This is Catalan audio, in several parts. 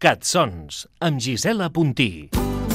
Catsons, amb Gisela Puntí.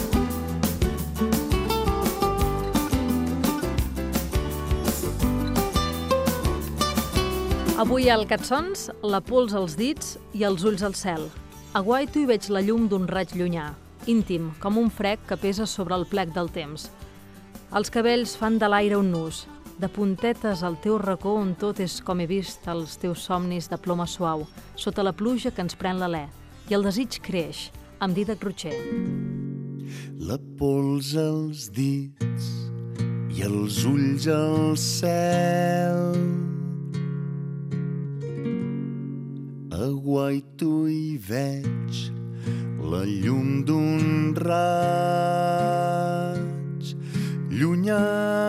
Avui al Catsons, la pols als dits i els ulls al cel. Aguaito i veig la llum d'un raig llunyà, íntim, com un frec que pesa sobre el plec del temps. Els cabells fan de l'aire un nus, de puntetes al teu racó on tot és com he vist els teus somnis de ploma suau, sota la pluja que ens pren l'alè, i el desig creix, amb Dídac Rocher. La pols als dits i els ulls al cel. Aguaito i veig la llum d'un raig llunyà,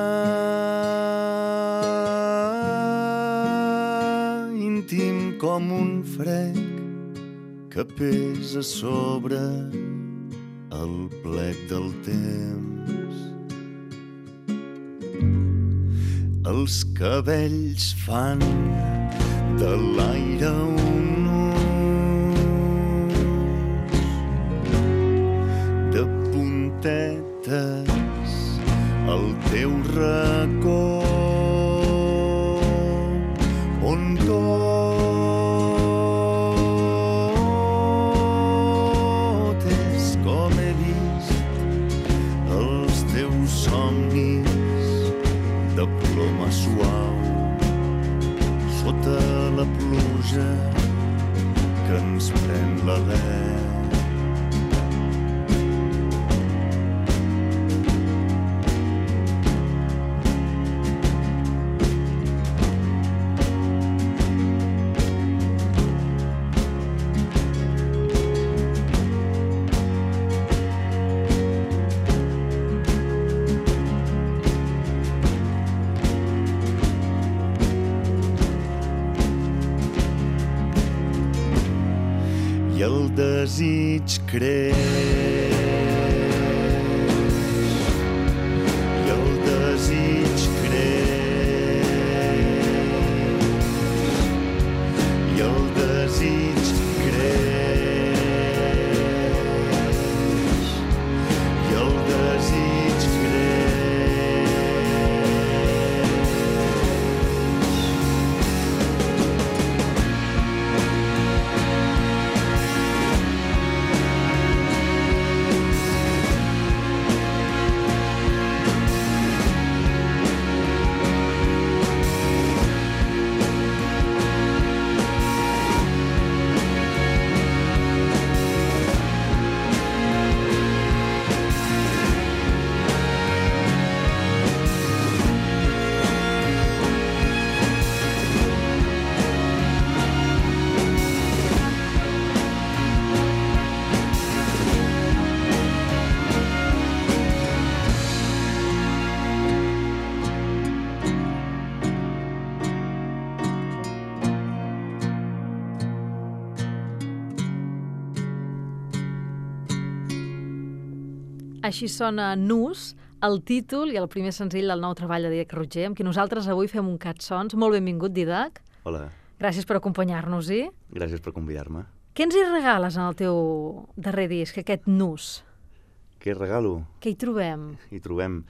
íntim com un frec que pesa sobre el plec del temps. Els cabells fan de l'aire un nus, de puntetes al teu racó, on tot és com he vist els teus somnis de ploma suau, sota la pluja que ens pren l'alè. I el desig creix, i el desig creix, i el desig creix, i el desig Així sona Nus, el títol i el primer senzill del nou treball de Dídac Rocher, amb qui nosaltres avui fem un Catsons. Molt benvingut, Dídac. Hola. Gràcies per acompanyar-nos-hi. Gràcies per convidar-me. Què ens hi regales en el teu darrer disc, aquest Nus? Què regalo? Què hi trobem? Hi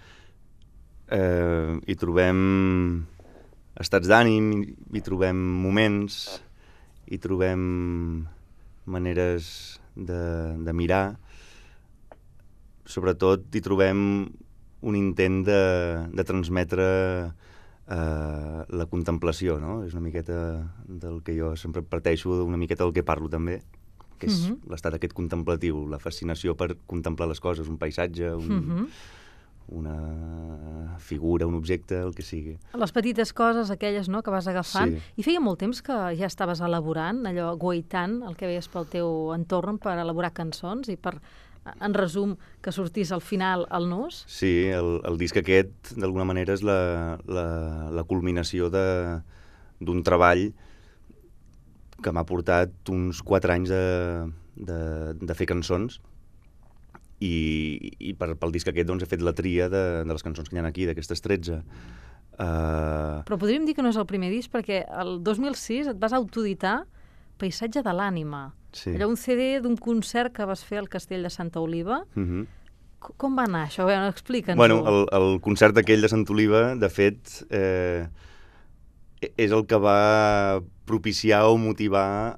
trobem estats d'ànim, hi trobem moments, hi trobem maneres de mirar. Sobretot hi trobem un intent de transmetre la contemplació, no? És una miqueta del que jo sempre parteixo, una miqueta del que parlo també, que és l'estat aquest contemplatiu, la fascinació per contemplar les coses, un paisatge, una figura, un objecte, el que sigui. Les petites coses aquelles, no?, que vas agafant. Sí. I feia molt temps que ja estaves elaborant, allò, guaitant el que veies pel teu entorn per elaborar cançons i per, en resum, que sortís al final el Nus? Sí, el disc aquest, d'alguna manera, és la culminació d'un treball que m'ha portat uns 4 anys de fer cançons, i pel disc aquest doncs, he fet la tria de les cançons que hi ha aquí, d'aquestes 13. Però podríem dir que no és el primer disc, perquè el 2006 et vas autoeditar Paisatge de l'ànima. Sí. Allò un CD d'un concert que vas fer al Castell de Santa Oliva. Com va anar això? Explica'ns-ho. Bueno, el concert aquell de Santa Oliva, de fet, és el que va propiciar o motivar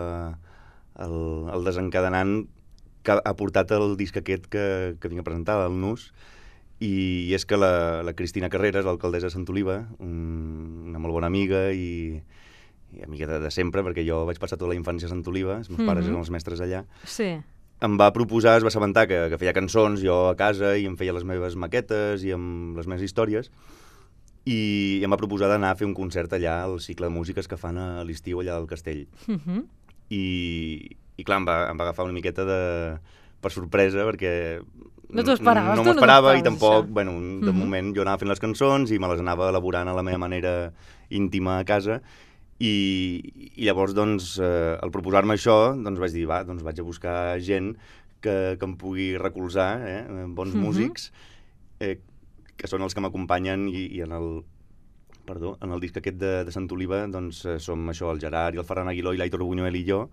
el desencadenant que ha portat el disc aquest que vinc a presentar, el Nus, i és que la Cristina Carreras, l'alcaldessa de Sant Oliva, una molt bona amiga i amiga de sempre, perquè jo vaig passar tota la infància a Sant Oliva, els meus pares eren els mestres allà, sí. Em va proposar, es va assabentar que feia cançons jo a casa i em feia les meves maquetes i amb les meves històries, i em va proposar d'anar a fer un concert allà al cicle de músiques que fan a l'estiu allà del castell. I clar, em va agafar una miqueta per sorpresa, perquè no t'ho esperaves, no m'ho esperava i tampoc, bueno, de moment jo anava fent les cançons i me les anava elaborant a la meva manera íntima a casa, i llavors, doncs, al proposar-me això, doncs vaig dir, va, doncs vaig a buscar gent que em pugui recolzar, bons músics, que són els que m'acompanyen, i en el disc aquest de Sant Oliva, doncs som això, el Gerard i el Ferran Aguiló i l'Aitor Buñuel i jo,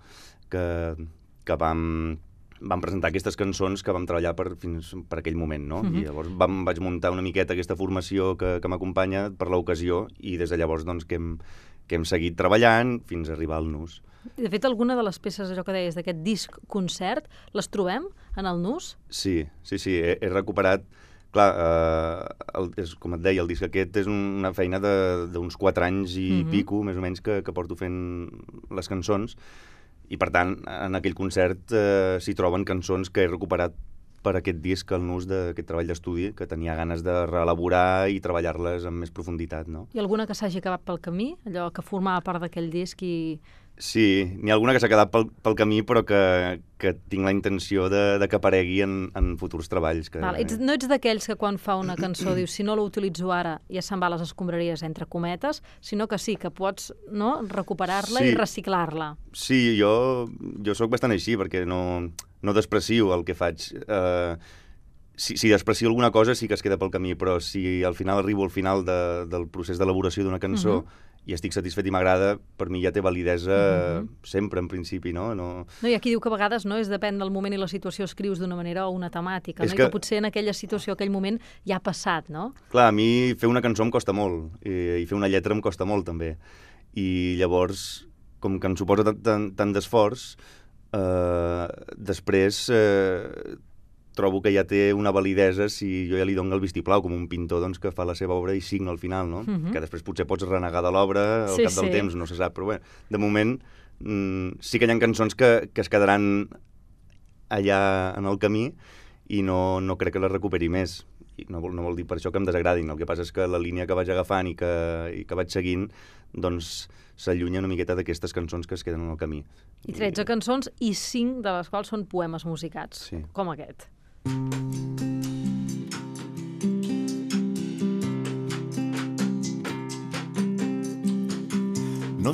que vam presentar aquestes cançons que vam treballar fins per aquell moment, no? I llavors vaig muntar una miqueta aquesta formació que m'acompanya per l'ocasió, i des de llavors doncs que hem seguit treballant fins a arribar al Nus. De fet, alguna de les peces, allò que deies, d'aquest disc-concert, les trobem en el Nus? Sí, he recuperat. Clar, com et deia, el disc aquest és una feina d'uns 4 anys i pico, més o menys, que porto fent les cançons, i per tant, en aquell concert s'hi troben cançons que he recuperat per aquest disc, el Nus, d'aquest treball d'estudi, que tenia ganes de reelaborar i treballar-les amb més profunditat, no? I alguna que s'hagi acabat pel camí? Allò que formava part d'aquell disc i... Sí, n'hi ha alguna que s'ha quedat pel camí, però que tinc la intenció de que aparegui en futurs treballs. No ets d'aquells que quan fa una cançó dius, si no l'utilitzo ara ja se'n va a les escombraries, entre cometes, sinó que sí, que pots recuperar-la i reciclar-la. Sí, jo sóc bastant així, perquè no desprecio el que faig. Si desprecio alguna cosa sí que es queda pel camí, però si al final arribo al final del procés d'elaboració d'una cançó i estic satisfet i m'agrada, per mi ja té validesa sempre, en principi, no? I aquí diu que a vegades depèn del moment i la situació, escrius d'una manera o una temàtica, i que potser en aquella situació, aquell moment, ja ha passat, no? Clar, a mi fer una cançó em costa molt, i fer una lletra em costa molt, també. I llavors, com que em suposa tant d'esforç, després trobo que ja té una validesa si jo ja li dono el vistiplau, com un pintor doncs, que fa la seva obra i signa al final, no? Que després potser pots renegar de l'obra al cap del temps, no se sap, però bé, de moment sí que hi ha cançons que es quedaran allà en el camí i no crec que les recuperi més. I no vol dir per això que em desagradin, el que passa és que la línia que vaig agafant i que vaig seguint, doncs s'allunya una miqueta d'aquestes cançons que es queden en el camí. I 13 cançons i 5 de les quals són poemes musicats, com aquest. No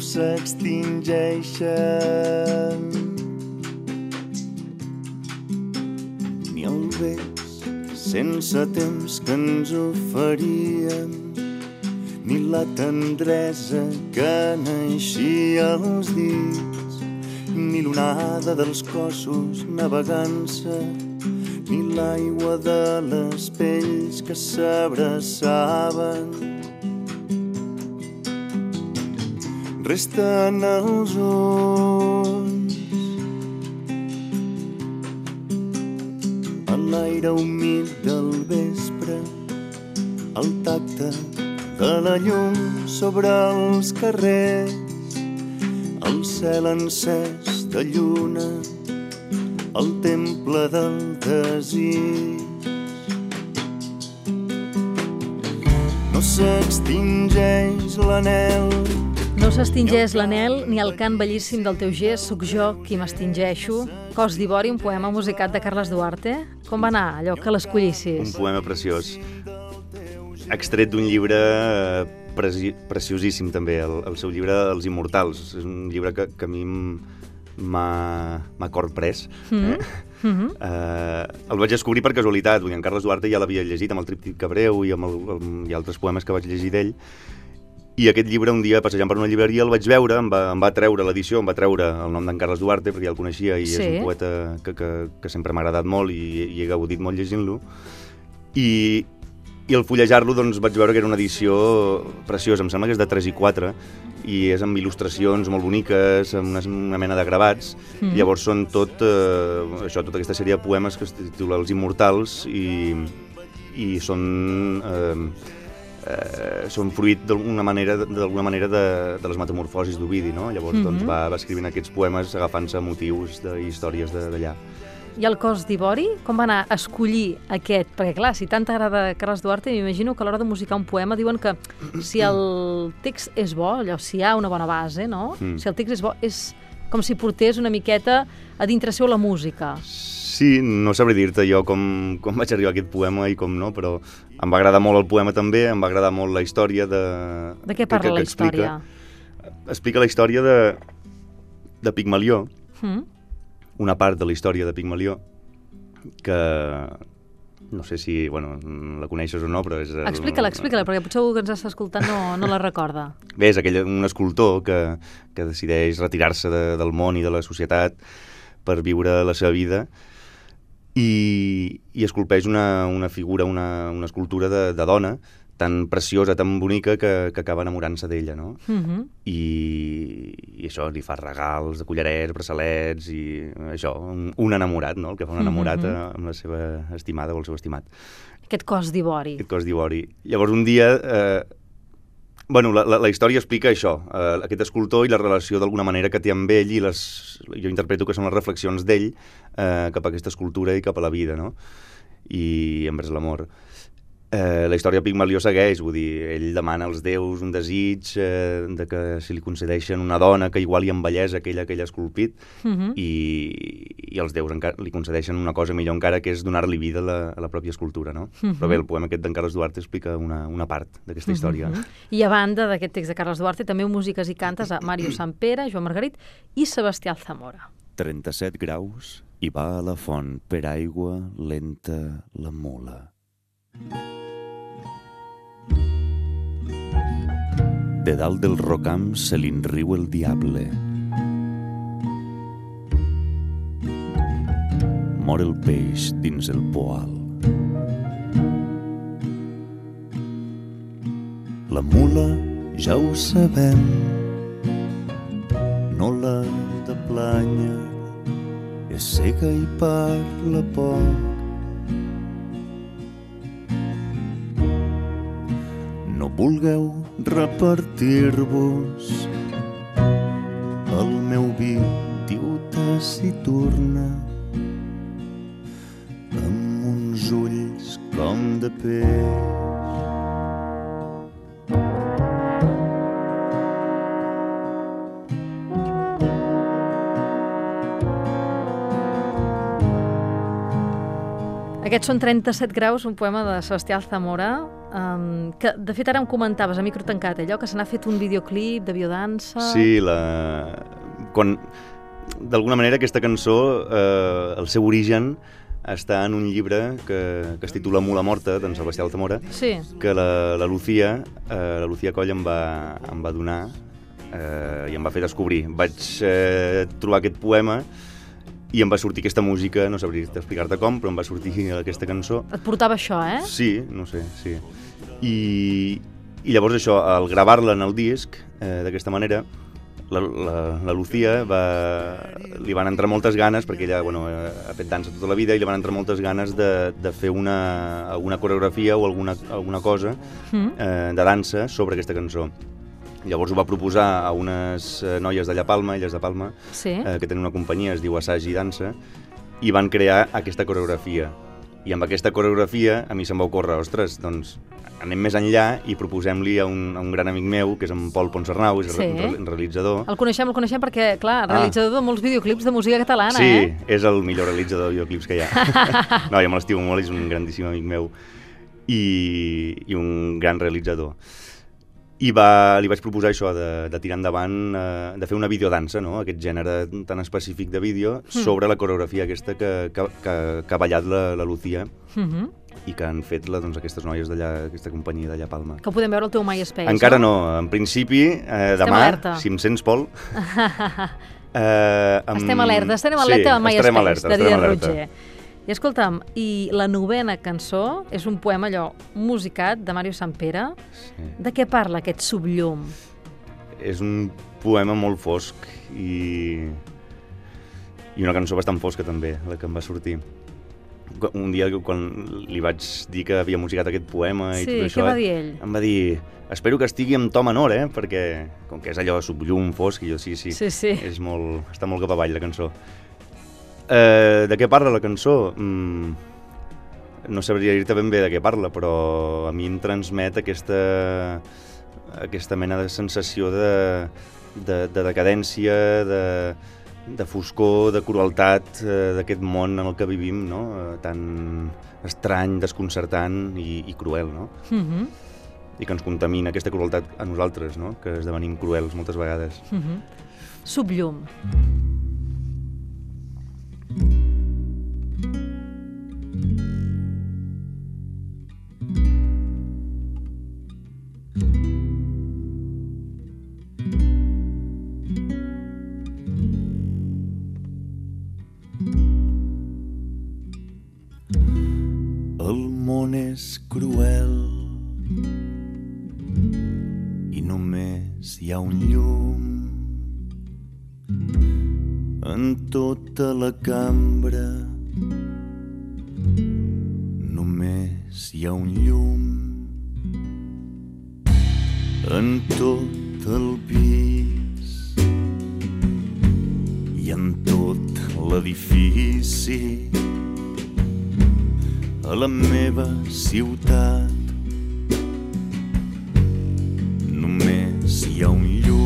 s'extingeixen ni el bes sense temps que ens oferíem, ni la tendresa que naixia als dits, ni l'onada dels cossos navegant-se, ni l'aigua de les pells que s'abraçaven. Resten els ulls a l'aire humit del vespre, el tacte de la llum sobre els carrers, el cel encès de lluna, el temple del desig. No s'extingeix l'anel. No s'extingeix l'anel ni el cant bellíssim del teu gest, Soc jo qui m'extingeixo. Cos d'ivori, un poema musicat de Carles Duarte. Com va anar allò que l'escollissis? Un poema preciós. Extret d'un llibre preciosíssim també, el seu llibre Els Immortals. És un llibre que a mi m'ha corprès. El vaig descobrir per casualitat, en Carles Duarte ja l'havia llegit amb el Tríptic Cabreu i amb altres poemes que vaig llegir d'ell, I aquest llibre, un dia, passejant per una llibreria, el vaig veure, em va treure l'edició, em va treure el nom d'en Carles Duarte, perquè ja el coneixia i és un poeta que sempre m'ha agradat molt i he gaudit molt llegint-lo. I al fullejar-lo doncs, vaig veure que era una edició preciosa, em sembla que és de 3 i 4, i és amb il·lustracions molt boniques, amb una mena de gravats. Llavors són tota aquesta sèrie de poemes que es titula Els Immortals i són fruit d'alguna manera de les metamorfosis d'Ovidi, no? Llavors doncs, va escrivint aquests poemes agafant-se motius i històries d'allà. I el Cos d'Ivori, com va anar a escollir aquest? Perquè clar, si tant t'agrada Carles Duarte, m'imagino que a l'hora de musicar un poema diuen que si el text és bo, allò, si hi ha una bona base, no? Si el text és bo, és com si portés una miqueta a dintre seu la música. Sí, no sabré dir-te jo com vaig arribar a aquest poema i com no, però em va agradar molt el poema també, em va agradar molt la història de... De què parla la història? Explica la història de Pigmalió, una part de la història de Pigmalió, que no sé si la coneixes o no, però és... Explica-la, perquè potser algú que ens està escoltant no la recorda. Bé, és un escultor que decideix retirar-se del món i de la societat per viure la seva vida, i esculpeix una figura, una escultura de dona tan preciosa, tan bonica, que acaba enamorant-se d'ella, no? I això, li fa regals de collarets, braçalets, i això, un enamorat, no? El que fa un enamorat amb la seva estimada o el seu estimat. Aquest cos d'ivori. Aquest cos d'ivori. Llavors, un dia... la història explica això, aquest escultor i la relació d'alguna manera que té amb ell, i jo interpreto que són les reflexions d'ell cap a aquesta escultura i cap a la vida, no? I envers l'amor. La història de Pigmalió segueix, vull dir, ell demana als déus un desig de que si li concedeixen una dona que iguali en bellesa aquella que ell ha esculpit, i els déus li concedeixen una cosa millor encara, que és donar-li vida a la pròpia escultura, no? Però bé, el poema aquest d'en Carles Duarte explica una part d'aquesta història. I a banda d'aquest text de Carles Duarte, també músiques i cantes a Màrius Sampere, Joan Margarit i Sebastià Alzamora. 37 graus i va a la font per aigua lenta la mula. De dalt del rocam se li enriu el diable. Mor el peix dins el poal. La mula, ja ho sabem, no l'ha de plànyer, és cega i parla poc. No vulgueu repartir-vos el meu vi, diu taciturna, amb uns ulls com de peix. Aquests són 37 graus, un poema de Sebastià Alzamora, que de fet ara em comentaves a micro tancat allò, que se n'ha fet un videoclip de biodansa... Sí, d'alguna manera aquesta cançó, el seu origen està en un llibre que es titula Mula morta, d'en Sebastià Alzamora, que la Lucía Coll em va donar i em va fer descobrir. Vaig trobar aquest poema i em va sortir aquesta música, no sabria explicar-te com, però em va sortir aquesta cançó. Et portava això, eh? Sí, no sé, sí. I llavors això, al gravar-la en el disc, d'aquesta manera, la Lucía li van entrar moltes ganes, perquè ella ha fet dansa tota la vida, i li van entrar moltes ganes de fer alguna coreografia o alguna cosa de dansa sobre aquesta cançó. Llavors ho va proposar a unes noies d'allà a Palma, elles de Palma, que tenen una companyia, es diu Assagi i Dansa, i van crear aquesta coreografia. I amb aquesta coreografia a mi se'm va ocórrer, ostres, doncs anem més enllà i proposem-li a un gran amic meu, que és en Pol Ponsarnau, és un realitzador. El coneixem perquè, clar, realitzador de molts videoclips de música catalana, Sí, és el millor realitzador de videoclips que hi ha. No, jo me l'estimo molt, és un grandíssim amic meu i un gran realitzador. I li vaig proposar això, de tirar endavant, de fer una videodansa, no? Aquest gènere tan específic de vídeo, sobre la coreografia aquesta que ha ballat la Lucía i que han fet doncs, aquestes noies d'allà, aquesta companyia d'allà a Palma. Que podem veure el teu MySpace, Encara no? En principi, demà, si em sents, Pol... Estem alerta a MySpace, de Didier Roger. I escolta'm, i la 9ª cançó és un poema allò musicat de Mario Sampere. Sí. De què parla aquest subllum? És un poema molt fosc i una cançó bastant fosca també, la que em va sortir. Un dia quan li vaig dir que havia musicat aquest poema i tot això... Sí, què va dir ell? Em va dir, espero que estigui amb to menor, perquè com que és allò subllum, fosc, i jo sí. És molt, està molt cap avall la cançó. De què parla la cançó? No sabria dir-te ben bé de què parla, però a mi em transmet aquesta mena de sensació de decadència, de foscor, de crueltat d'aquest món en el que vivim, no? Tan estrany, desconcertant i cruel, no? I que ens contamina aquesta crueltat a nosaltres, no? Que esdevenim cruels moltes vegades. Subllum. El món és cruel i només hi ha un llum en tota la cambra. Només hi ha un llum en tot el pis i en tot l'edifici. A la meva ciutat només hi ha un llum.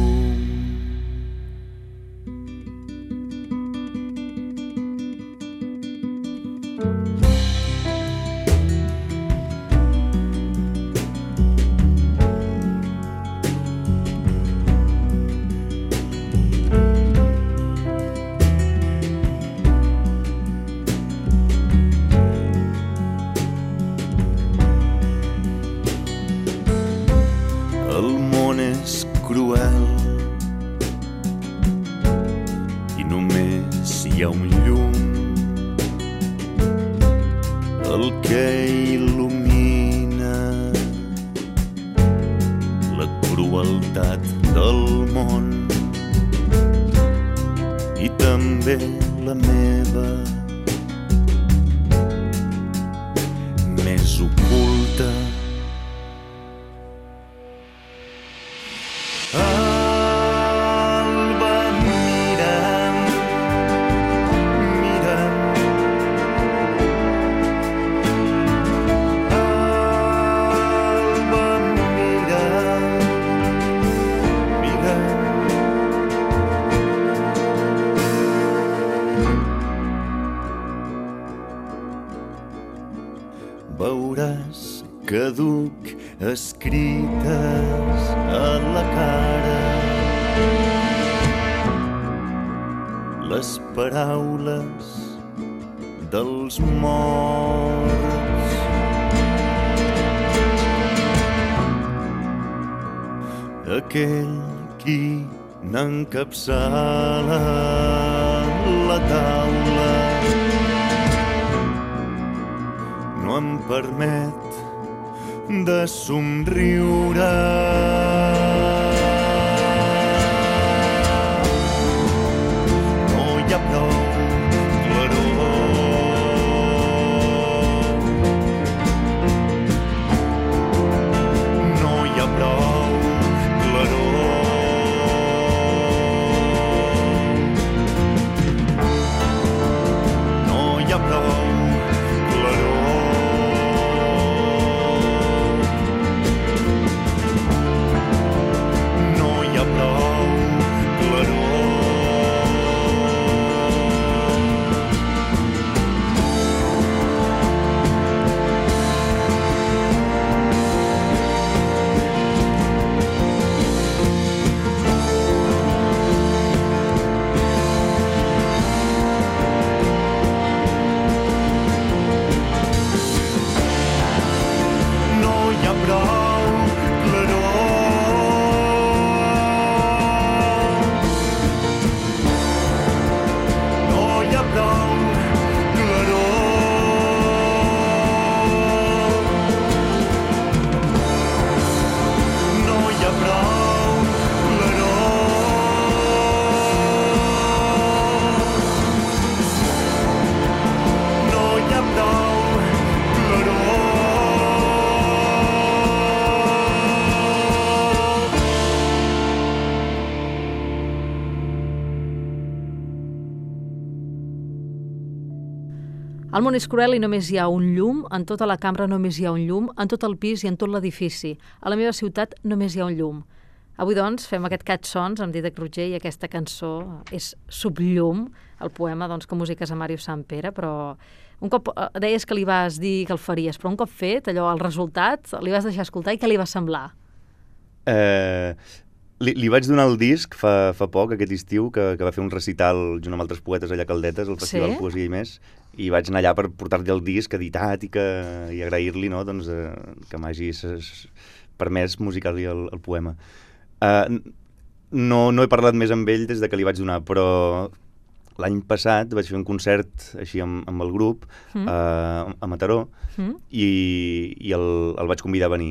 El món és cruel i només hi ha un llum, el que il·lumina la crueltat del món i també la meva més oculta. Veuràs que duc escrites a la cara les paraules dels morts. Aquell qui n'encapçala la taula no em permet de somriure. No hi ha prou claror, no hi ha prou claror, no hi ha prou. El món és cruel i només hi ha un llum, en tota la cambra només hi ha un llum, en tot el pis i en tot l'edifici. A la meva ciutat només hi ha un llum. Avui, doncs, fem aquest Catsons amb Dídac Roger i aquesta cançó és Subllum, el poema que musiques a Màrius Sampere, però un cop deies que li vas dir que el faries, però un cop fet, allò, el resultat, li vas deixar escoltar i què li va semblar? Li vaig donar el disc fa poc, aquest estiu, que va fer un recital junt amb altres poetes allà a Caldetes, al Festival Sí? Poesia i més, i vaig anar allà per portar-li el disc editat i agrair-li, no?, doncs, que m'hagi permès musicar-li el poema. No he parlat més amb ell des de que li vaig donar, però l'any passat vaig fer un concert així amb el grup a Mataró i el vaig convidar a venir.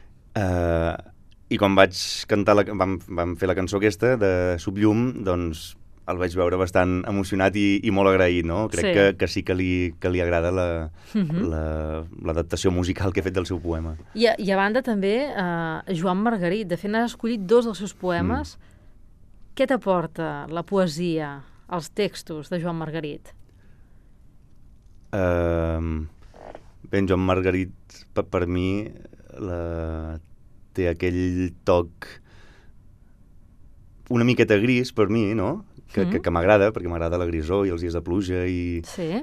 I quan vaig cantar, vam fer la cançó aquesta de Subllum, doncs el vaig veure bastant emocionat i molt agraït, no? Crec que sí que li agrada l'adaptació musical que he fet del seu poema. I a banda també Joan Margarit, de fet n'has escollit 2 dels seus poemes. Què t'aporta la poesia, els textos de Joan Margarit? Bé, en Joan Margarit, per mi, té aquell toc una miqueta gris per mi, no?, que m'agrada, perquè m'agrada la grisor i els dies de pluja i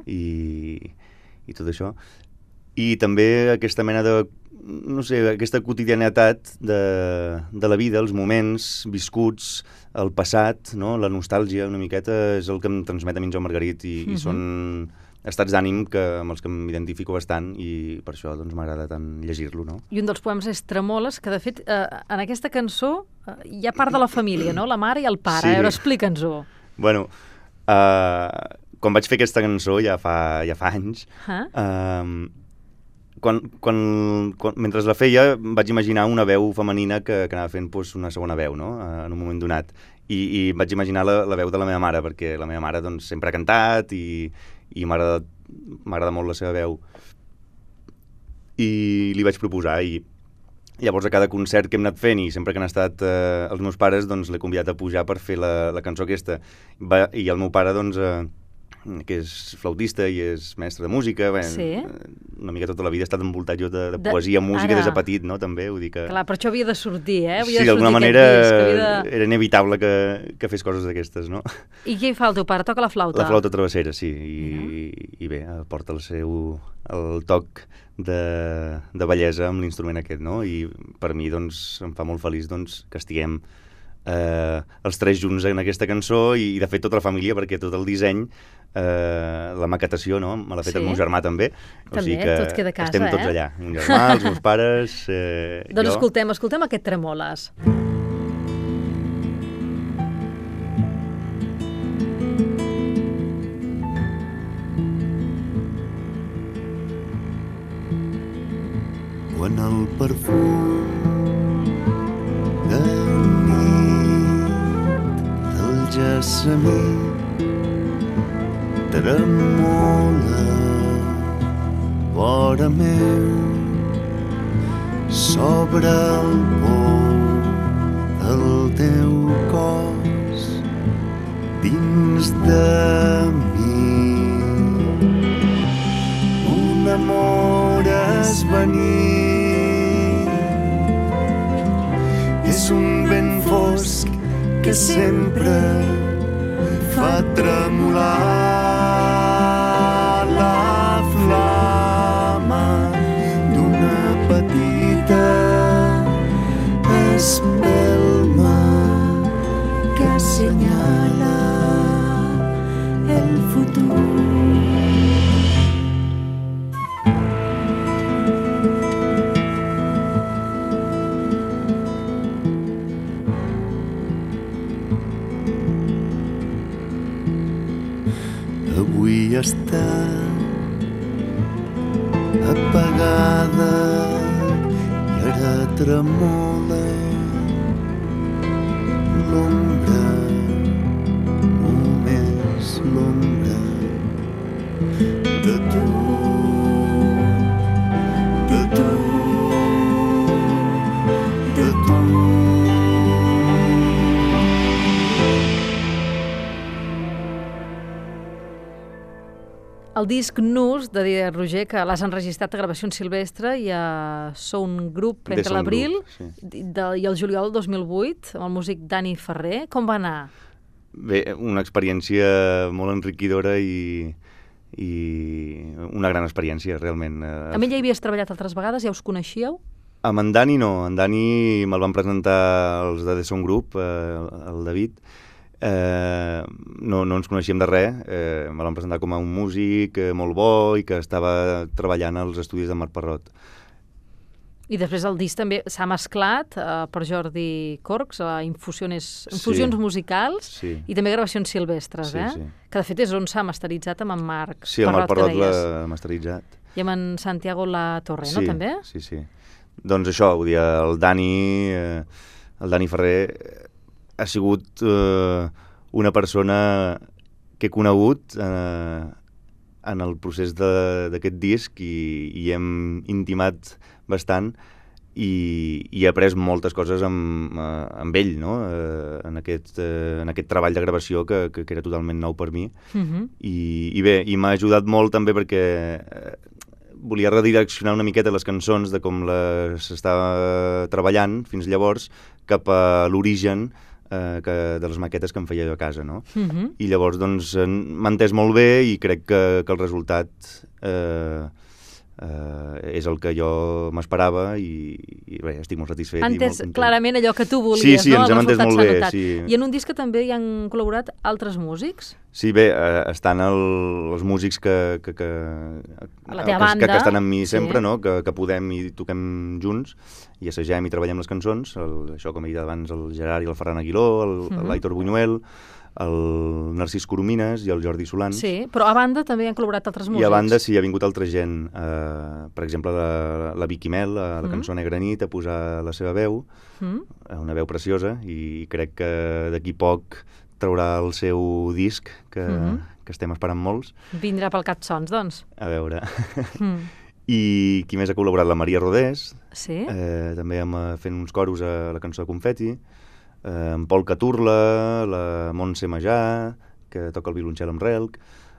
tot això. I també aquesta mena de, no sé, aquesta quotidianitat de la vida, els moments viscuts, el passat, no?, la nostàlgia una miqueta, és el que em transmet a mi en Joan Margarit i són estats d'ànim amb els que m'identifico bastant i per això doncs, m'agrada tant llegir-lo, no? I un dels poemes és Tremoles, que de fet en aquesta cançó hi ha part de la família, no?, la mare i el pare. Sí. Ara explica'ns-ho. Bueno, quan vaig fer aquesta cançó ja fa anys, mentre la feia vaig imaginar una veu femenina que anava fent una segona veu, no?, en un moment donat. I vaig imaginar la veu de la meva mare, perquè la meva mare doncs, sempre ha cantat i m'agrada molt la seva veu. I li vaig proposar i llavors a cada concert que hem anat fent i sempre que han estat els meus pares doncs l'he convidat a pujar per fer la cançó aquesta. I el meu pare doncs que és flautista i és mestre de música, una mica tota la vida he estat envoltat jo de poesia, música des de petit, no?, també, vull dir que... Clar, per això havia de sortir, Sí, d'alguna manera era inevitable que fes coses d'aquestes, no? I què hi fa el teu pare? Toca la flauta? La flauta travessera, sí, i bé, aporta el toc de bellesa amb l'instrument aquest, no? I per mi, doncs, em fa molt feliç que estiguem els 3 junts en aquesta cançó i de fet tota la família, perquè tot el disseny, la maquetació, no?, me l'ha fet el meu germà també. O sigui que tot queda a casa, estem tots allà, un germà, els meus pares, doncs jo. Escoltem aquest Tremoles. Quan el perfum de nit del gessamí tremola vora meu, s'obre el pou del teu cos dins de mi. Un amor esvenir és un vent fosc que sempre fa tremolar la flama d'una petita espelma que assenyala el futur. Avui està apagada i ara tremola l'ombra, només l'ombra de tu, de tu, de tu. El disc Nus de Dídac Roger, que l'has enregistrat a Gravació Silvestre i a Sound Group entre Sound l'abril Group, sí. i el juliol del 2008, amb el músic Dani Ferrer. Com va anar? Bé, una experiència molt enriquidora i una gran experiència, realment. Amb ell ja hi havies treballat altres vegades? Ja us coneixíeu? Amb en Dani no. En Dani me'l van presentar els de The Sound Group, el David. No ens coneixíem de res. Me l'han presentat com a un músic molt bo i que estava treballant als estudis de Marc Parrot. I després el disc també s'ha mesclat per Jordi Corcs a Infusions musicals i també Gravacions Silvestres, Sí. Que de fet és on s'ha masteritzat amb en Marc Parrot, Sí, el Marc Parrot l'ha masteritzat. I amb en Santiago La Torre, no, també? Sí. Doncs això, vull dir, el Dani Ferrer ha sigut una persona que he conegut en el procés d'aquest disc i hem intimat bastant i he après moltes coses amb ell, no? En aquest treball de gravació que era totalment nou per mi. I bé, m'ha ajudat molt també perquè volia redireccionar una miqueta les cançons de com les estava treballant fins llavors cap a l'origen de les maquetes que em feia jo a casa, no? I llavors doncs m'ha entès molt bé i crec que el resultat és el que jo m'esperava i bé, estic molt satisfet. Ha entès clarament allò que tu volies, sí, no? Ens hem entès molt bé. Sí. I en un disc que també hi han col·laborat altres músics? Sí, bé, estan els músics que estan amb mi sempre, no? Que podem i toquem junts i assagem i treballem les cançons. Això, com he dit abans, el Gerard i el Ferran Aguiló, l'Aitor Buñuel, el Narcís Coromines i el Jordi Solan. Sí, però a banda també han col·laborat altres músics. I a banda sí, ha vingut altra gent. Per exemple, la Vicky Mel, a la cançó Negra Nit, a posar la seva veu, una veu preciosa, i crec que d'aquí poc traurà el seu disc, que estem esperant molts. Vindrà pel Catsons, doncs. A veure. I qui més ha col·laborat? La Maria Rodés, també fent uns coros a la cançó de Confeti, en Pol Caturla, la Montse Majà, que toca el violoncel amb relc,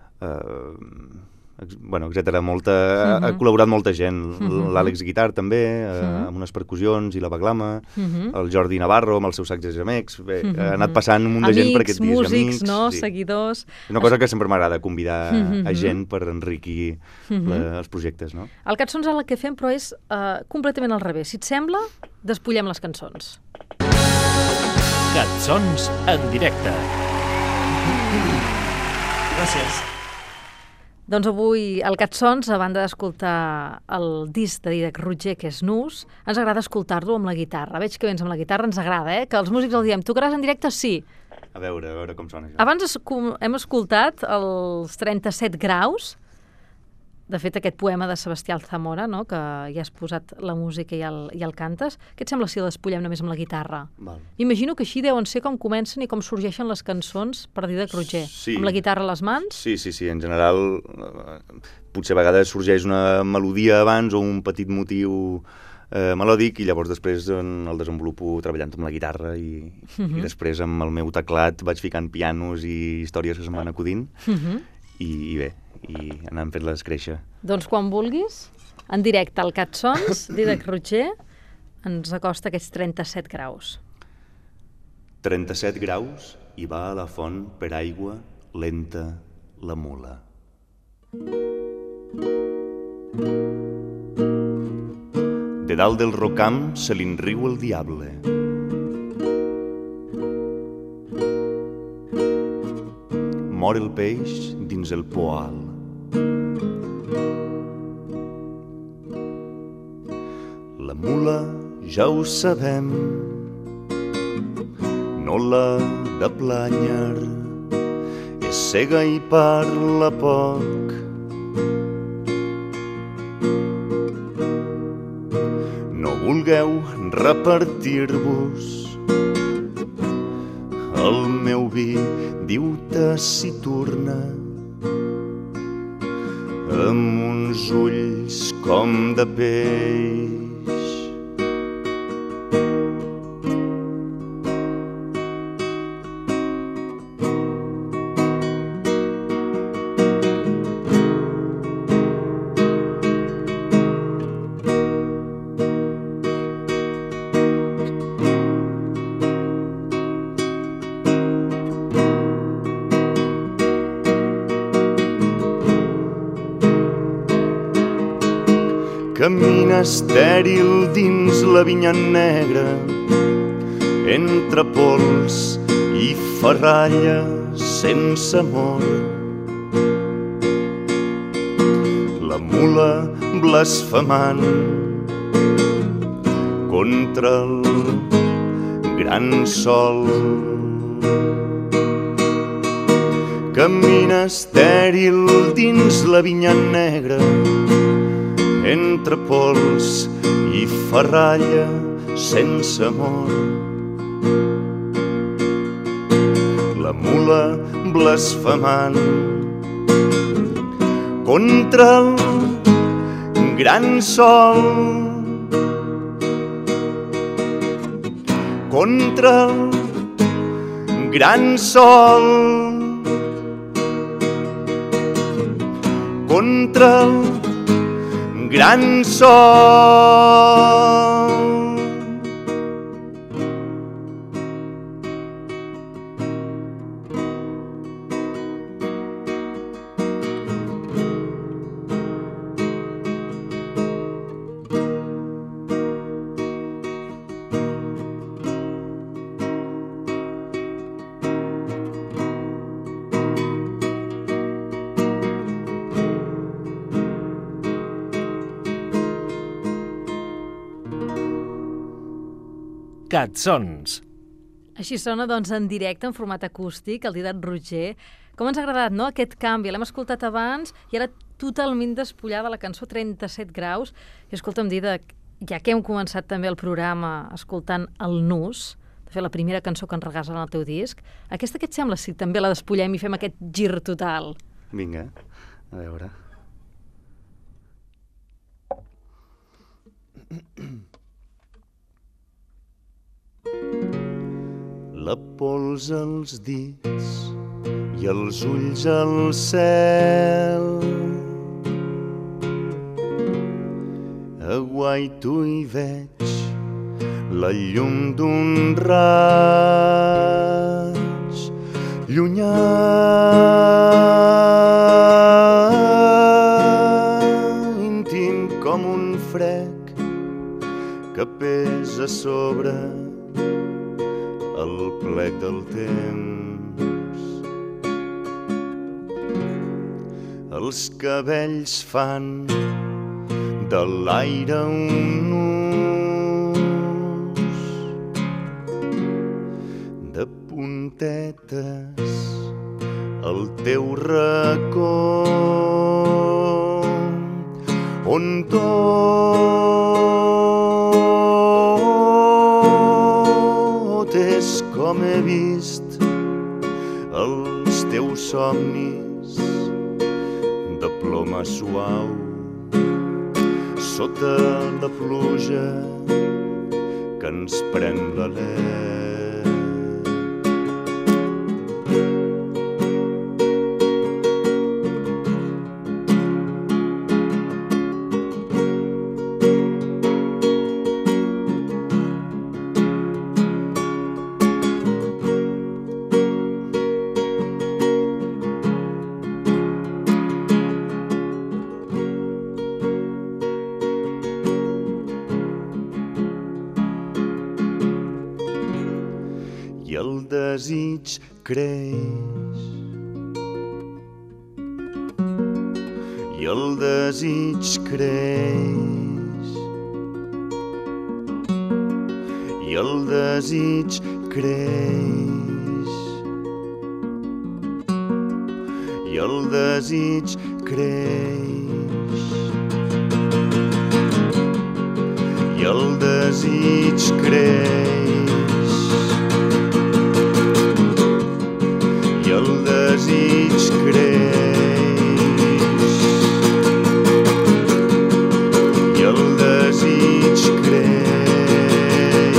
etcètera. Ha col·laborat molta gent. L'Àlex Guitar també, amb unes percussions i la baglama, el Jordi Navarro amb els seus sacs de gemecs. Bé, ha anat passant un munt de gent per aquest disc. Músics, no? Seguidors. És una cosa que sempre m'agrada, convidar a gent per enriquir els projectes, no? El Catsons ara el que fem, però, és completament al revés. Si et sembla, despullem les cançons. Catsons en directe. Gràcies. Doncs avui al Catsons, a banda d'escoltar el disc de Dídac Roger, que és Nus, ens agrada escoltar-lo amb la guitarra. Veig que vens amb la guitarra, ens agrada, que els músics el diem. Tocaràs en directe? Sí. A veure com sona això. Abans hem escoltat els 37 graus. De fet, aquest poema de Sebastià Alzamora, no?, que ja has posat la música i el cantes. Què et sembla si el despullem només amb la guitarra? Val. Imagino que així deuen ser com comencen i com sorgeixen les cançons per Dídac Roger. Sí. Amb la guitarra a les mans? Sí. En general, potser a vegades sorgeix una melodia abans o un petit motiu melòdic i llavors després el desenvolupo treballant amb la guitarra i després amb el meu teclat vaig ficant pianos i històries que se'm van acudint i bé, i anant fent-les créixer. Doncs quan vulguis, en directe al Catsons, Dídac Roger ens acosta aquests 37 graus. 37 graus i va a la font per aigua lenta la mula. De dalt del rocam se li'n riu el diable. Mor el peix dins el poal. La mula, ja ho sabem, no l'ha de planyar, és cega i parla poc. No vulgueu repartir-vos el meu vi, diu taciturna, amb uns ulls com de peix. camina estèril dins la vinya negra, entre pols i ferralla sense amor. La mula blasfemant contra el gran sol. Camina estèril dins la vinya negra, entre pols i ferralla sense amor. La mula blasfemant contra el gran sol, contra el gran sol, contra el gran sol. Cançons. Així sona, doncs, en directe, en format acústic, el Didac Roger. Com ens ha agradat, no?, aquest canvi. L'hem escoltat abans i ara totalment despullada la cançó 37 graus. I escolta'm, Didac, ja que hem començat també el programa escoltant el Nus, de fer la primera cançó que enregàs en el teu disc, aquesta què et sembla si també la despullem i fem aquest gir total? Vinga, a veure. La pols als dits i els ulls al cel, aguaito i veig la llum d'un raig llunyà. Íntim com un frec que pesa sobre el plec del temps. Els cabells fan de l'aire un nus de puntetes al teu racó on és com he vist els teus somnis de ploma suau sota la pluja que ens pren l'alè. I el desig creix, i el desig creix, i el desig creix, i el desig creix, i el desig creix. I el desig creix, i el desig creix.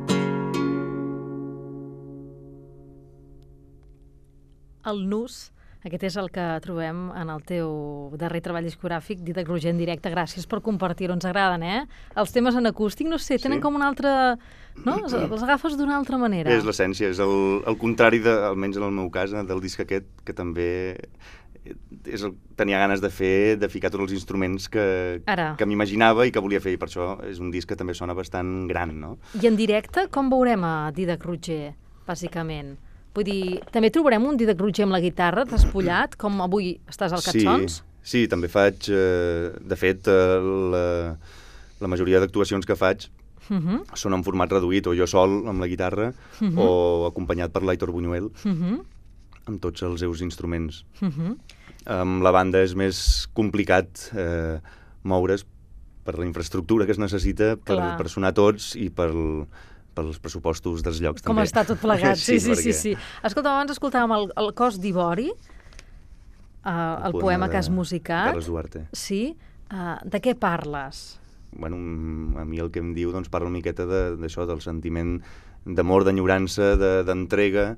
El Nus Aquest és el que trobem en el teu darrer treball discogràfic, Dídac Roger en directe. Gràcies per compartir-ho, ens agraden, Els temes en acústic, no sé, tenen com una altra... No? Els agafes d'una altra manera. És l'essència, és el contrari, almenys en el meu cas, del disc aquest, que també tenia ganes de ficar tots els instruments que m'imaginava i que volia fer, i per això és un disc que també sona bastant gran, no? I en directe, com veurem a Dídac Roger, bàsicament? Vull dir, també trobarem un Dídac Roger amb la guitarra, despullat, com avui estàs al Catsons? Sí, també faig... De fet, la majoria d'actuacions que faig són en format reduït, o jo sol amb la guitarra, o acompanyat per l'Aitor Buñuel, amb tots els seus instruments. Amb la banda és més complicat moure's per la infraestructura que es necessita per sonar tots i pels pressupostos dels llocs. Com també. està tot plegat, sí. Escolta, abans escoltàvem el Cos d'Ivori, el poema que has musicat. Carles Duarte. Sí. De què parles? Bueno, a mi el que em diu parla una miqueta d'això, del sentiment d'amor, d'enyorança, d'entrega,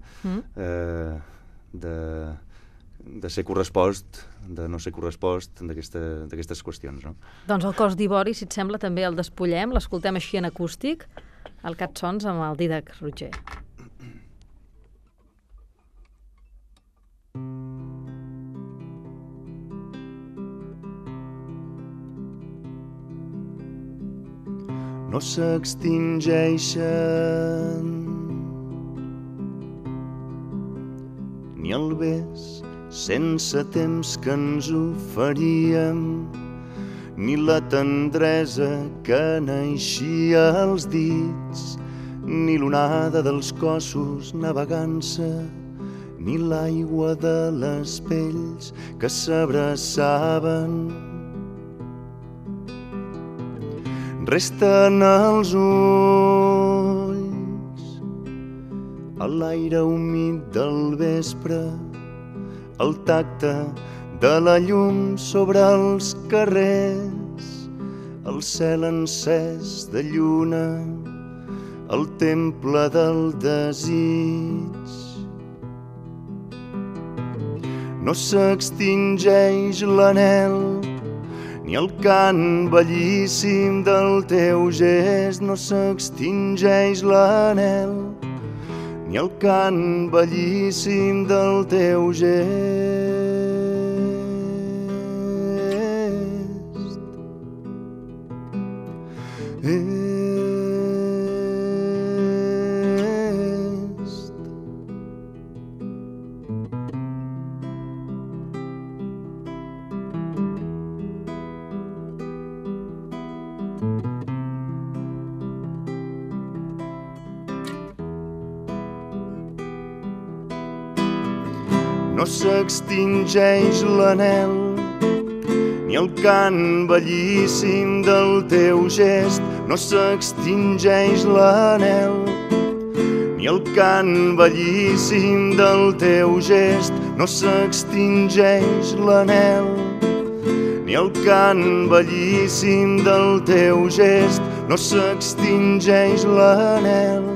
de ser correspost, de no ser correspost, d'aquestes qüestions, no? Doncs el Cos d'Ivori, si et sembla, també el despullem, l'escoltem així en acústic, al Catsons amb el Dídac Roger. No s'extingeixen ni el bes sense temps que ens oferíem, ni la tendresa que naixia als dits, ni l'onada dels cossos navegant-se, ni l'aigua de les pells que s'abraçaven. Resten els ulls a l'aire humit del vespre, el tacte de la llum sobre els carrers, el cel encès de lluna, el temple del desig. No s'extingeix l'anhel ni el cant bellíssim del teu gest, no s'extingeix l'anhel, ni el cant bellíssim del teu gest. No s'extingeix l'anhel, ni el cant bellíssim del teu gest, no s'extingeix l'anhel, ni el cant bellíssim del teu gest, no s'extingeix l'anhel, ni el cant bellíssim del teu gest, no s'extingeix l'anhel.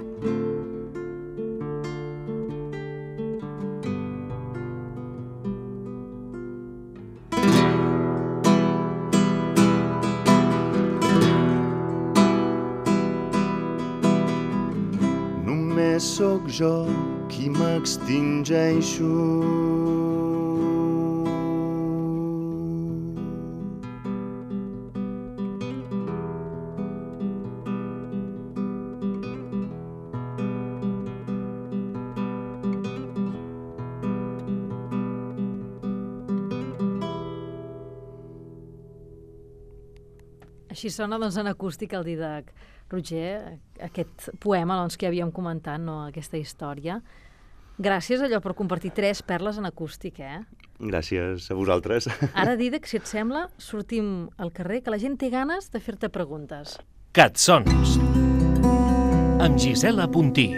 Sóc jo qui m'extingeixo. Així sona en acústic el Dídac Roger, aquest poema que havíem comentat, aquesta història. Gràcies per compartir 3 perles en acústic, Gràcies a vosaltres. Ara, Dídac, si et sembla, sortim al carrer, que la gent té ganes de fer-te preguntes. Catsons, amb Gisela Puntí.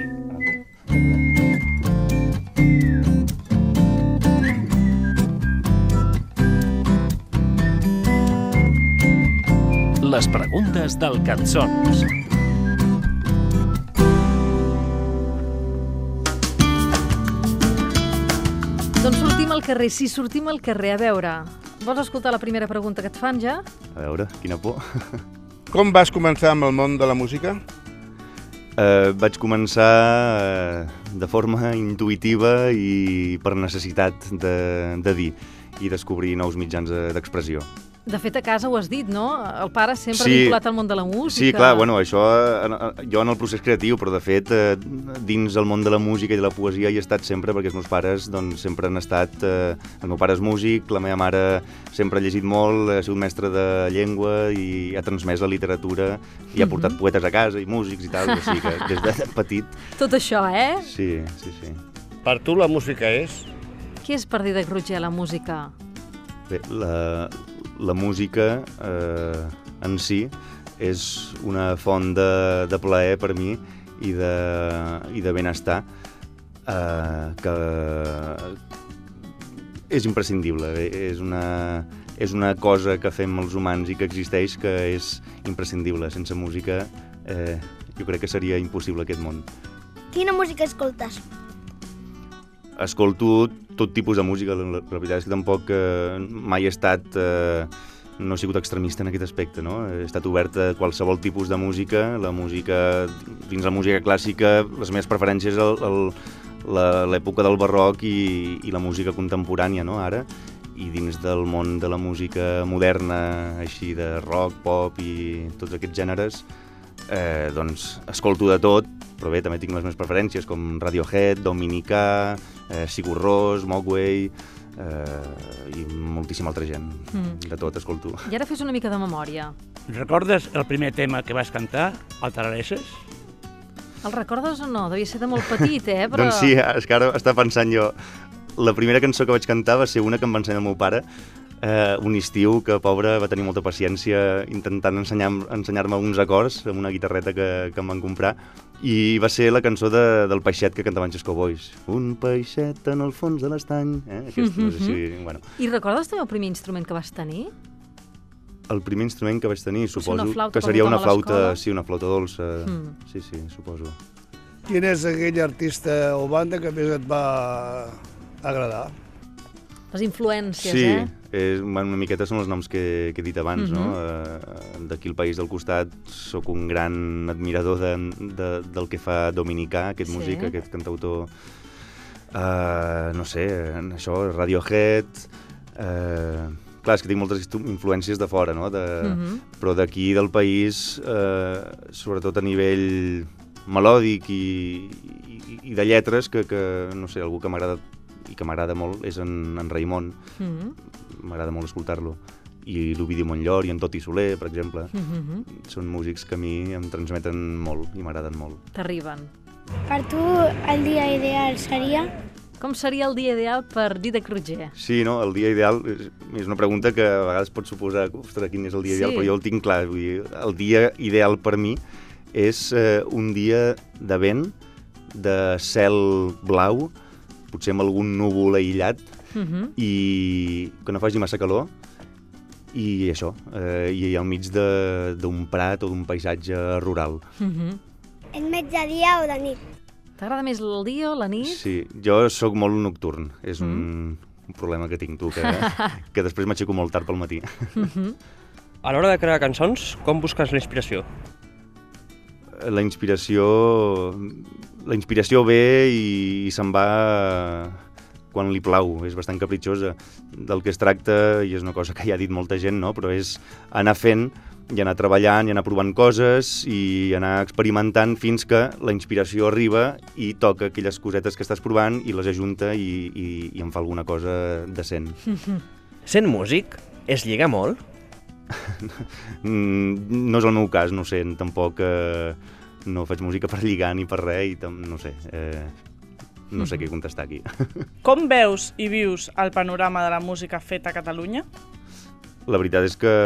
Les preguntes del Catsons. Doncs sortim al al carrer, si sortim al carrer, a veure, vols escoltar la primera pregunta que et fan ja? A veure, quina por. Com vas començar amb el món de la música? Vaig començar de forma intuïtiva i per necessitat de dir i descobrir nous mitjans d'expressió. De fet, a casa ho has dit, no? El pare sempre Sí. vinculat al món de la música. Sí, clar, bueno, això jo en el procés creatiu, però de fet dins el món de la música i de la poesia hi he estat sempre perquè els meus pares doncs, sempre han estat... El meu pare és músic, la meva mare sempre ha llegit molt, ha sigut mestre de llengua i ha transmès la literatura i ha portat poetes a casa i músics i tal, o sigui que des de petit... Tot això, eh? Sí. Per tu la música és? Què és per Dídac Roger, la música? Bé, la música en si és una font de plaer per mi i de benestar que és imprescindible. És una cosa que fem els humans i que existeix que és imprescindible. Sense música jo crec que seria impossible aquest món. Quina música escoltes? Escolto tot tipus de música, la veritat és que tampoc mai he estat... no he sigut extremista en aquest aspecte, no? He estat obert a qualsevol tipus de música, dins la música clàssica, les meves preferències l'època del barroc i la música contemporània, no?, ara, i dins del món de la música moderna, així de rock, pop i tots aquests gèneres, doncs escolto de tot, però bé, també tinc les meves preferències, com Radiohead, Dominica, Sigur Rós, Mogwai, i moltíssima altra gent. De tot escolto. I ara fes una mica de memòria. Recordes el primer tema que vas cantar, el tarareses? El recordes o no? Devia ser de molt petit, però... Doncs sí, és que ara està pensant jo. La primera cançó que vaig cantar va ser una que em va ensenyar el meu pare, un estiu que, pobre, va tenir molta paciència intentant ensenyar-me uns acords amb una guitarreta que em van comprar, i va ser la cançó del peixet que cantaven els Cowboys. Un peixet en el fons de l'estany. Aquest, no sé si... Bueno. I recordes també el primer instrument que vas tenir? El primer instrument que vaig tenir, suposo que com seria una tothom a flauta, l'escola? sí, una flauta dolça. Sí, suposo. Quin és aquell artista o banda que més et va agradar? Les influències, Sí, una miqueta són els noms que he dit abans, no? D'aquí al país del costat sóc un gran admirador del que fa Dominicà, aquest músic, aquest cantautor, no sé, això, Radiohead... Clar, és que tinc moltes influències de fora, no? Però d'aquí del país, sobretot a nivell melòdic i de lletres, que no sé, algú que m'agrada i que m'agrada molt és en Raimon. M'agrada molt escoltar-lo. I l'Ovidi Montllor i en Toti Soler, per exemple. Són músics que a mi em transmeten molt i m'agraden molt. T'arriben. Per tu el dia ideal seria? Com seria el dia ideal per Dídac Roger? Sí, no? El dia ideal és una pregunta que a vegades pot suposar, ostres, quin és el dia ideal, però jo el tinc clar. Vull dir, el dia ideal per mi és un dia de vent, de cel blau, potser amb algun núvol aïllat, i que no faci massa calor, i això, i al mig d'un prat o d'un paisatge rural. És més de dia o de nit? T'agrada més el dia o la nit? Sí, jo sóc molt nocturn, és un problema que tinc, tu, que després m'aixeco molt tard pel matí. A l'hora de crear cançons, com busques la inspiració? La inspiració ve i se'n va quan li plau, és bastant capritxosa. Del que es tracta, i és una cosa que ja ha dit molta gent, no? Però és anar fent i anar treballant i anar provant coses i anar experimentant fins que la inspiració arriba i toca aquelles cosetes que estàs provant i les ajunta i en fa alguna cosa decent. Sent músic, es lliga molt? No és el meu cas, no sé, tampoc no faig música per lligar ni per res i no sé, no sé què contestar aquí. Com veus i vius el panorama de la música feta a Catalunya? La veritat és que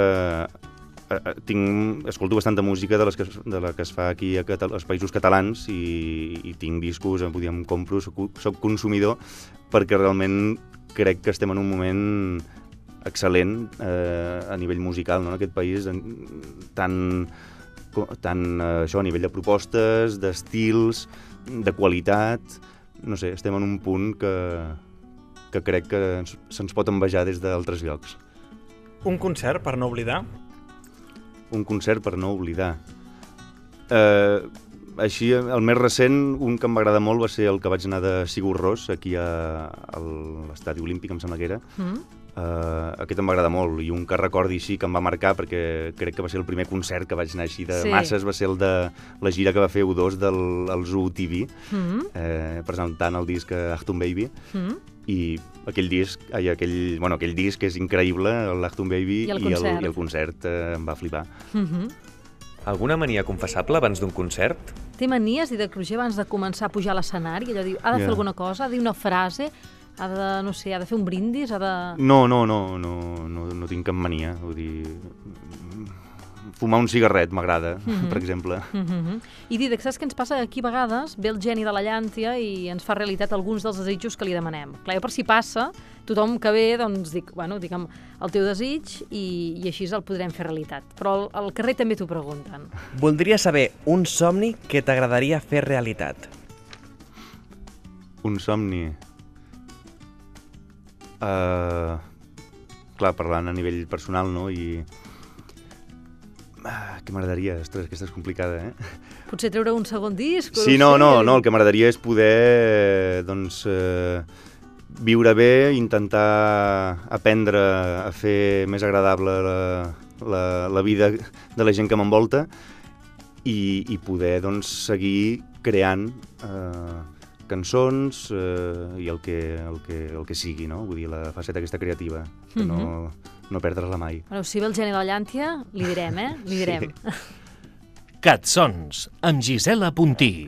escolto bastanta música de la que es fa aquí als Països Catalans i tinc discos, em compro, soc consumidor perquè realment crec que estem en un moment excel·lent a nivell musical, no? En aquest país, tant això a nivell de propostes, d'estils, de qualitat, no sé, estem en un punt que crec que se'ns pot envejar des d'altres llocs. Un concert per no oblidar? Un concert per no oblidar. Així, el més recent, un que em va agradar molt va ser el que vaig anar de Sigur Rós, aquí a l'Estadi Olímpic, em sembla que era. Aquest em va agradar molt, i un que recordi així que em va marcar, perquè crec que va ser el primer concert que vaig anar així de masses, va ser el de la gira que va fer U2 del Zoo TV, presentant el disc Achtung Baby, i aquell disc és increïble, l'Achtung Baby, i el concert em va flipar. Alguna mania confessable abans d'un concert? Té manies, Didac Roger, abans de començar a pujar a l'escenari? Allò diu, ha de fer alguna cosa, ha de dir una frase, ha de, no sé, ha de fer un brindis, ha de... No tinc cap mania, vull dir... Fumar un cigarret m'agrada, per exemple. I Didac, saps què ens passa? Aquí a vegades ve el geni de la llàntia i ens fa realitat alguns dels desitjos que li demanem. Clar, jo per si passa, tothom que ve, doncs dic, bueno, digue'm el teu desig i així el podrem fer realitat. Però al carrer també t'ho pregunten. Voldria saber un somni que t'agradaria fer realitat. Un somni... Clar, parlant a nivell personal, no? I... Què m'agradaria? Ostres, aquesta és complicada, Potser treure un segon disc? Sí, no, el que m'agradaria és poder, doncs, viure bé, intentar aprendre a fer més agradable la vida de la gent que m'envolta i poder, doncs, seguir creant cançons i el que sigui, no? Vull dir, la faceta aquesta creativa, que no perdre-la mai. Bueno, si ve el geni de la llàntia, li direm, Li direm. Catsons, amb Gisela Puntí.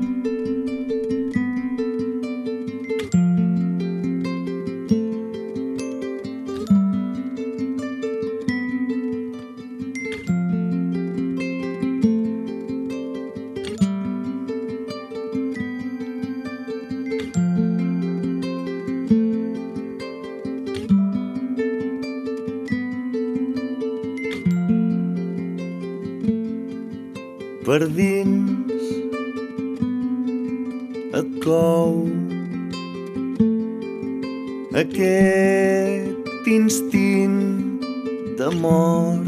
Per dins et cou aquest instint de mort.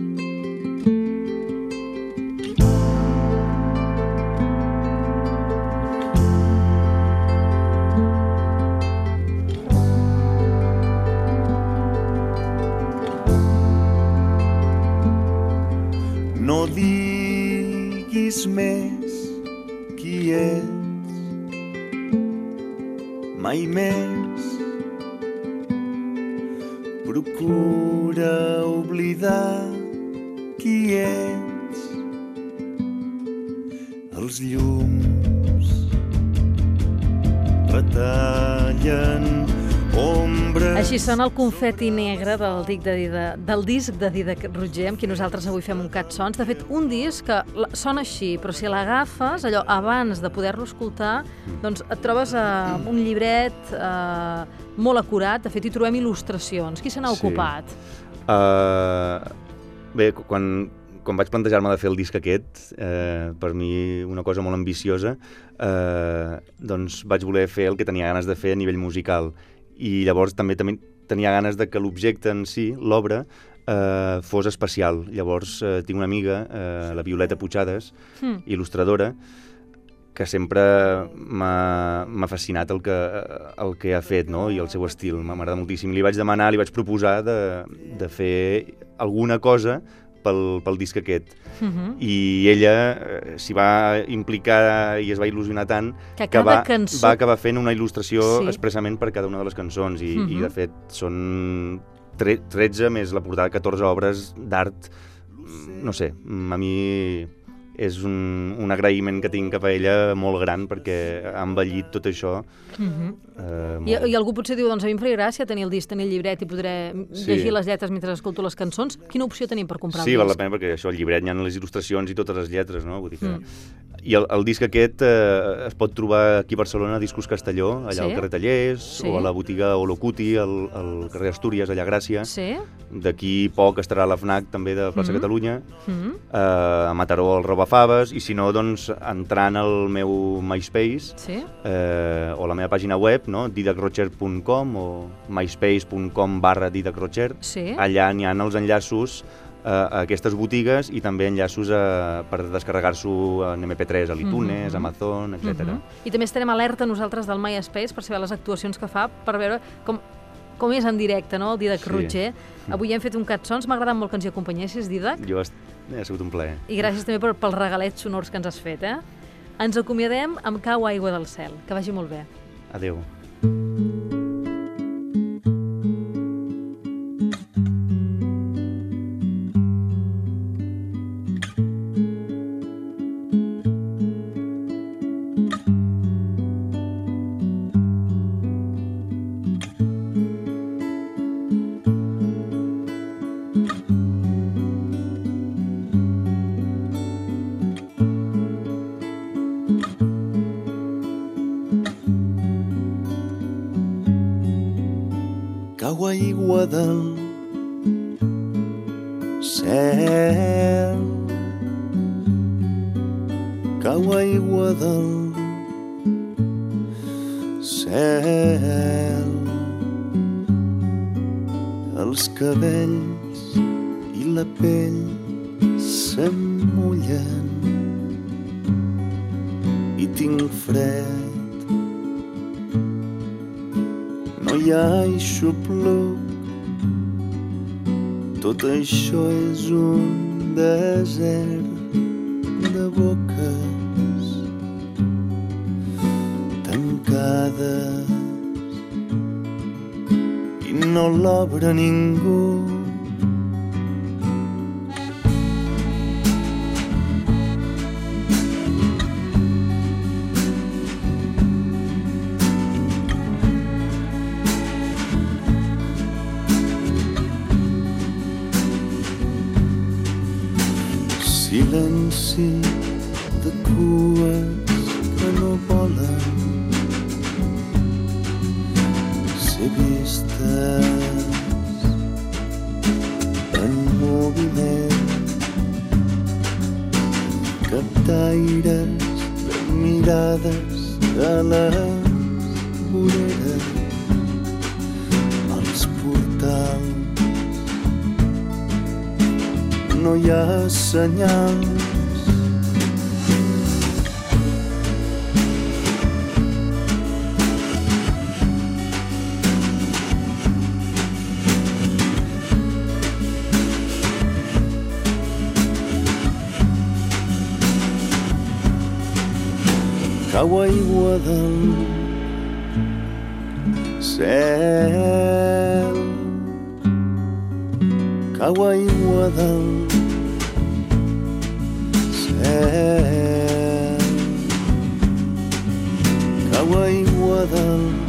No diguis més qui ets, mai més. Procura oblidar qui ets. Els llums batallen ombres... Així sona el confeti negre del disc de Didac Roger, amb qui nosaltres avui fem un Catsons. De fet, un disc que sona així, però si l'agafes, allò, abans de poder-lo escoltar, doncs et trobes un llibret molt acurat. De fet, hi trobem il·lustracions. Qui se n'ha ocupat? Bé, quan vaig plantejar-me de fer el disc aquest, per mi una cosa molt ambiciosa, doncs vaig voler fer el que tenia ganes de fer a nivell musical. I llavors també tenia ganes de que l'objecte en si, l'obra, fos especial. Llavors tinc una amiga, la Violeta Puigades, il·lustradora, que sempre m'ha fascinat el que ha fet, no? I el seu estil, m'agrada moltíssim. Li vaig demanar, li vaig proposar de fer alguna cosa pel disc aquest. I ella s'hi va implicar i es va il·lusionar tant que va acabar fent una il·lustració expressament per cada una de les cançons i de fet són 13 més la portada, 14 obres d'art. No sé, a mi és un agraïment que tinc cap a ella molt gran perquè ha envellit tot això. I algú potser diu, doncs a mi em faria gràcia tenir el disc, tenir el llibret i poder llegir les lletres mentre escolto les cançons. Quina opció tenim per comprar el disc? Sí, val la pena perquè això, el llibret hi ha les il·lustracions i totes les lletres, no? Vull dir que... I el disc aquest es pot trobar aquí a Barcelona, a Discos Castelló, allà al carrer Tallers, o a la botiga Olocuti, al carrer Astúries, allà a Gràcia. D'aquí poc estarà la FNAC, també, de Plaça Catalunya, a Mataró, al Robafaves, i si no, doncs, entrant al meu MySpace, o la meva pàgina web, no? didacrocher.com o myspace.com/didacrocher, allà n'hi ha els enllaços a aquestes botigues i també enllaços per descarregar-s'ho en MP3, a l'iTunes, Amazon, etc. I també estarem alerta nosaltres del MySpace per saber les actuacions que fa, per veure com és en directe, no?, el Didac Roger. Avui hem fet un Catsons, m'ha agradat molt que ens hi acompanyessis, Didac. Ha sigut un plaer. I gràcies també pels regalets sonors que ens has fet, Ens acomiadem amb Cau aigua del cel. Que vagi molt bé. Adéu. Cau aigua del cel, cau aigua del cel, els cabells i la pell s'emmullen i tinc fred. No hi ha aixopluc, tot això és un desert de boques tancades i no l'obre ningú. Silenci de cues que no volen ser vistes en moviment, captaires de mirades a les voreres, als portals. No hi ha senyals. Cau aigua del cel, cau aigua del cel, cau aigua del